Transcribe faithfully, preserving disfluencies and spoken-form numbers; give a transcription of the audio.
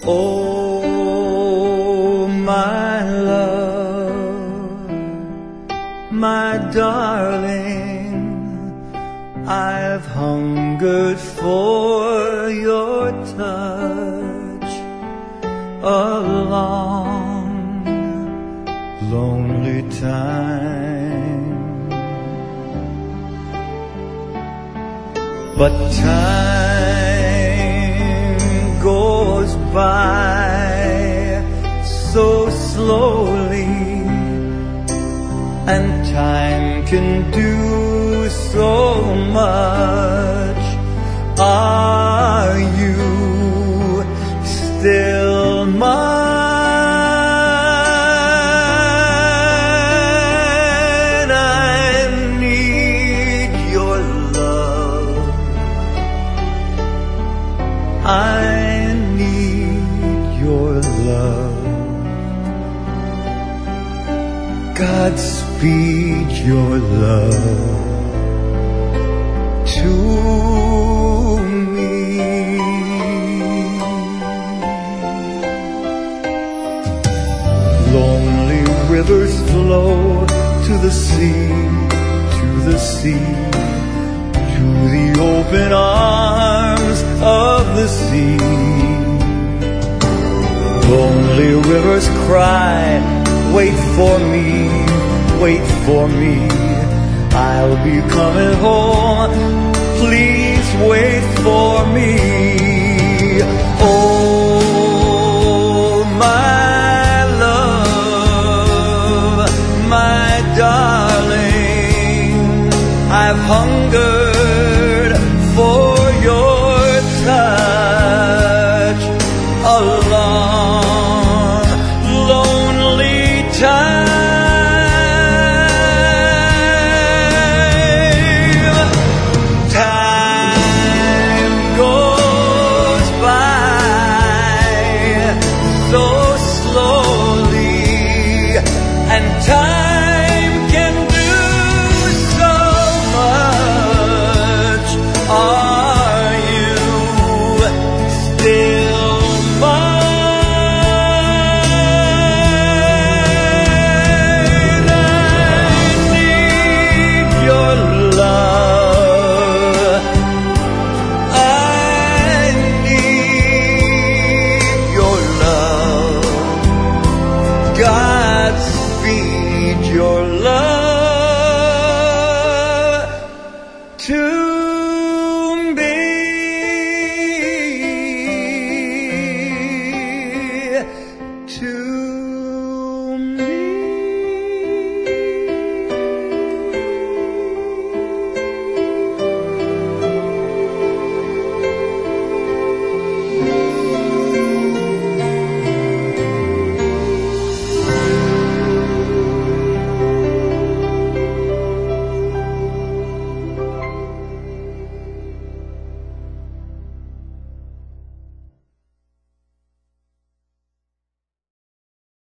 Oh, my love, my darling, I've hungered for your touch a long, lonely time. But time goes by so slowly, and time can do so much. Are you still mine? I need your love. I need your love. Godspeed your love to me. Lonely rivers flow to the sea, to the sea, to the open arms of the sea. Lonely rivers cry, wait for me, wait for me, I'll be coming home, please wait for me. Oh, my love, my darling, I've hungered for your touch a long, lonely time. So slowly, and time can do so much. Are you still mine? I need your love. I need your love. Godspeed your love.